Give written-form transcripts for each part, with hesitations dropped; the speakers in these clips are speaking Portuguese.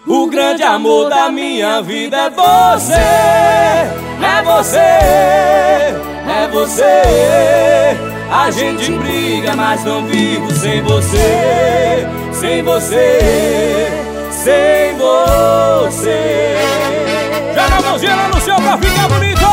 O grande amor da minha vida é você, é você, é você. A gente briga, mas não vivo sem você, sem você, sem você. Joga a mãozinha lá no céu pra ficar bonito.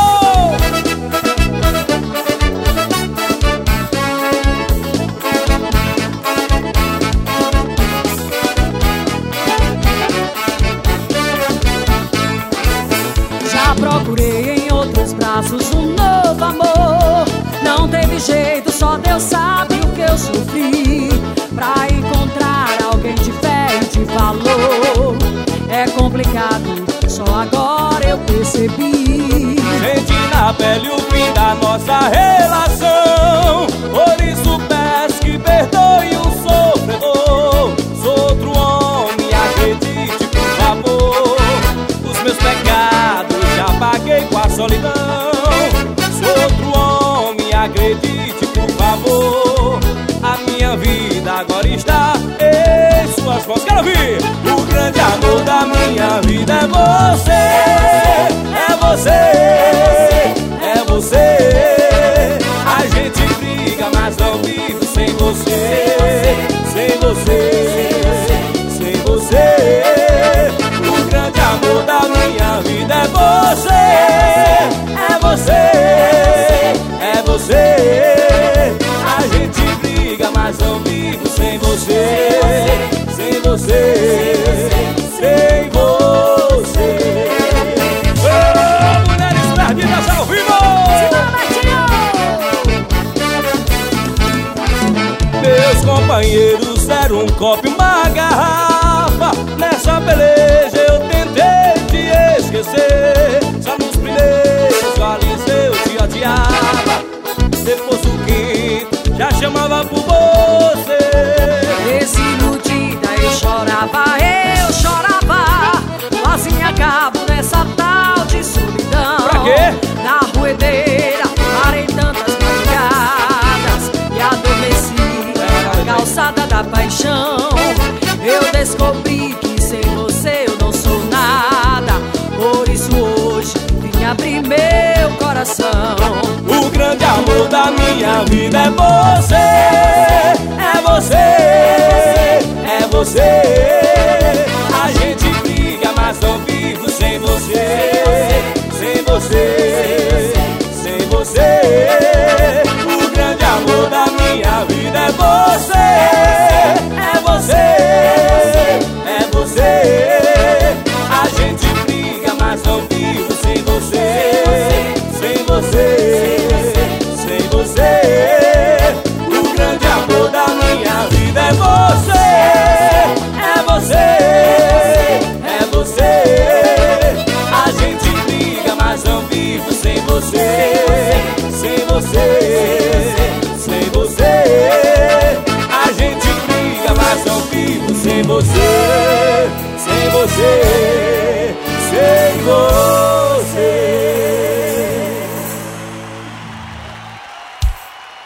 Procurei em outros braços um novo amor. Não teve jeito, só Deus sabe o que eu sofri pra encontrar alguém de fé e de valor. É complicado, só agora eu percebi. Senti na pele o fim da nossa relação. Por isso peço que perdoe o sofredor. Sou outro homem, acredite por favor. Os meus pecados paguei com a solidão. Sou outro homem, acredite por favor. A minha vida agora está em suas mãos. Quero ouvir! O grande amor da minha vida é você, é você, é você. A gente briga, mas não vivo sem você, sem você, sem você. O grande amor da minha vida é você, é você, é você. A gente briga, mas não vivo sem você, sem você, sem você. Ô, mulheres perdidas ao vivo! Meus companheiros deram um copo e uma garrafa. Nessa peleja eu tentei te esquecer. Só nos primeiros goles eu te odiava. Depois do quinto já chamava por você. Desiludida eu chorava, sozinha cabo nessa tal de solidão. Pra quê? Na ruedeira parei tantas madrugadas e adormeci na calçada da paixão. Eu descobri que sem você eu não sou nada. Por isso hoje vim abrir meu coração. O grande amor da minha vida é você, é você, é você. A gente briga, mas não vivo sem você, sem você, sem você. O grande amor da minha vida é você, é você, é você. A gente briga, mas não vivo sem você, sem você, sem você. O grande amor da minha vida é você, é você, é você. A gente briga, mas não vivo sem você, sem você, sem você. A gente briga, mas não vivo sem você, sem você.